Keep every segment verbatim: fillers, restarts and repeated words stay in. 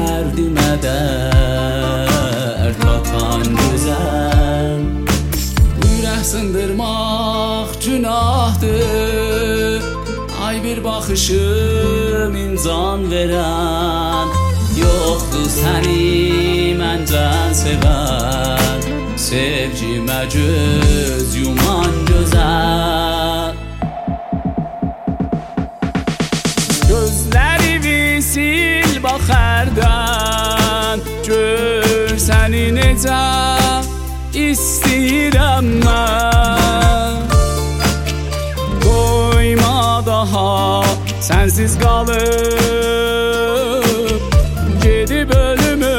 Dərdimə dərd qatan gözəl. Ürək sındırmaq günahdır, ay bir baxışım imcan verən. Yoxdur səni məncən sevən, sevgimə göz yuman gözəl. Gözlərimi sil bax hərdən, gör səni necə istəyirəm mən. Qoyma daha sənsiz qalıb, gedib ölümü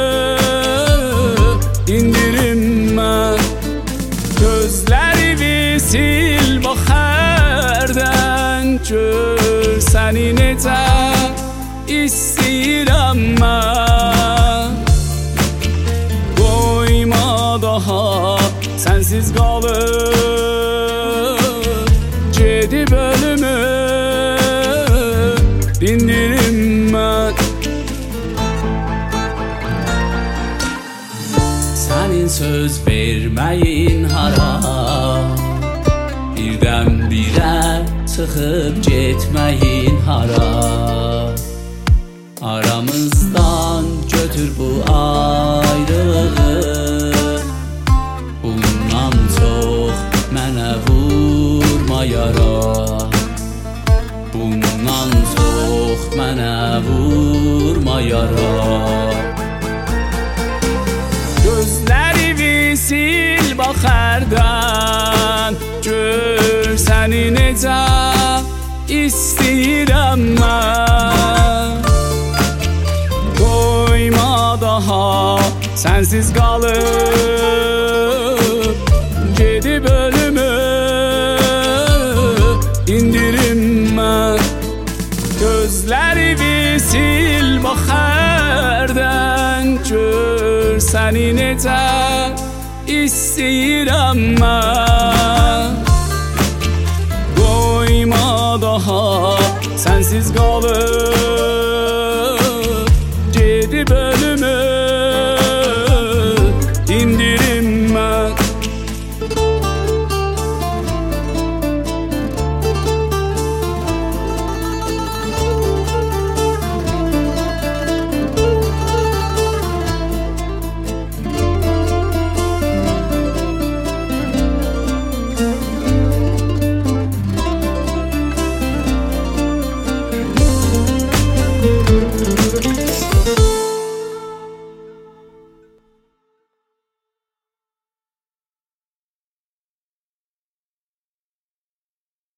indirim mən. Gözlərimi sil bax hərdən, gör səni necə istəyirəm mən. Qoyma daha sənsiz qalıb, gedib ölümü dindirim mən. Sənin söz verməyin hara, birdən birə çıxıb getməyin hara. Aramızdan götür bu ayrılığı, bundan çox mənə vurma yara. Bundan çox mənə vurma yara. Gözlərimi sil bax hərdən, gör səni necə istəyirəm mən. Qoyma daha sənsiz qalıb, gedib ölümü indirim mən. Gözlərimi sil bax hərdən, gör səni necə istəyirəm mən. Qoyma daha sənsiz qalıb,